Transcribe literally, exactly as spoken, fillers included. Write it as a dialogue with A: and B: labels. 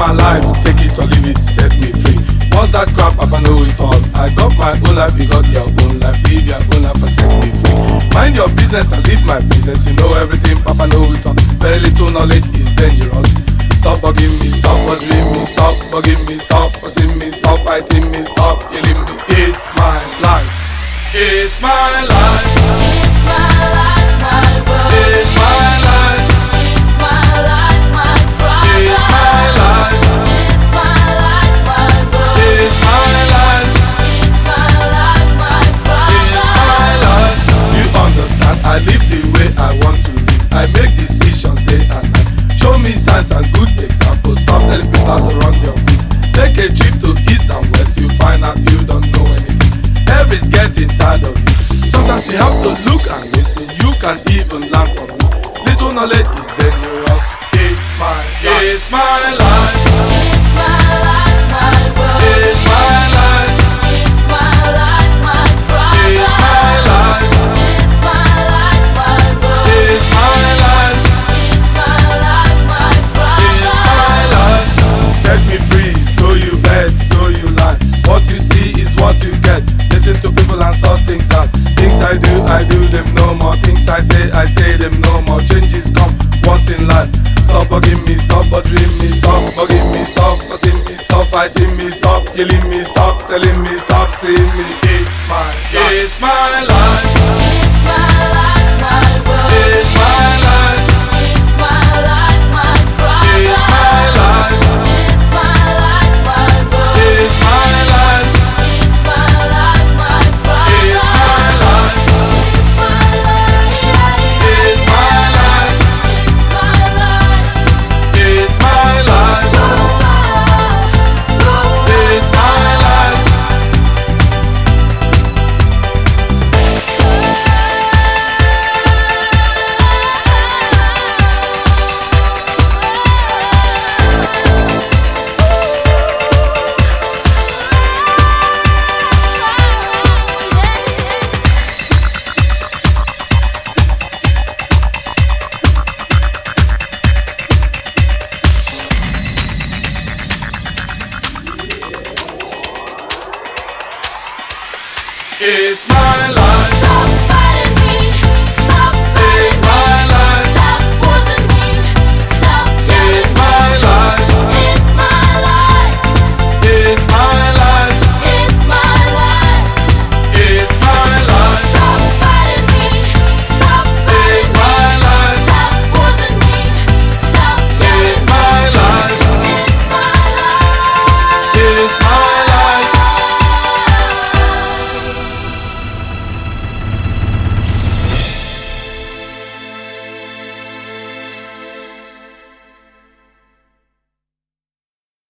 A: my life, take it or leave it, set me free. What's that crap, Papa know it all. I got my own life, you got your own life. Live your own life and set me free. Mind your business and leave my business. You know everything, Papa know it all. Very little knowledge is dangerous. Stop bugging me, stop bothering me, stop bugging me, stop fussing me, stop fighting me, stop killing me. It's my life, it's my life,
B: It's my life, my world.
A: it's my life,
B: It's my life, my problem.
A: it's my life,
B: It's my life, my world.
A: it's my life,
B: It's my life, my problem.
A: it's my life. You understand? I live the way I want to live. I make decisions day and night. Show me signs and good examples. Stop telling people to run your business. Take a trip to east and west. You find out you don't know anything. Everybody's getting tired of you. Sometimes you have to look and listen. You can even learn from me. Little knowledge is dangerous. It's my life. It's my life.
B: It's my life, my world.
A: It's my life.
B: It's my life, my problem.
A: It's my life.
B: It's my life, my world.
A: It's my life.
B: It's my life, my problem.
A: It's my life. Set me free, so you bet, so you lie. What you see is what you get. Listen to people and sort things out. Things I do, I do them no more. Things I say, I say them no more. Changes come once in life. Stop bugging me, stop bothering me, stop bugging me, stop fussing me, stop fighting me, stop killing me, stop telling me, stop seeing me. It's my life. It's my life.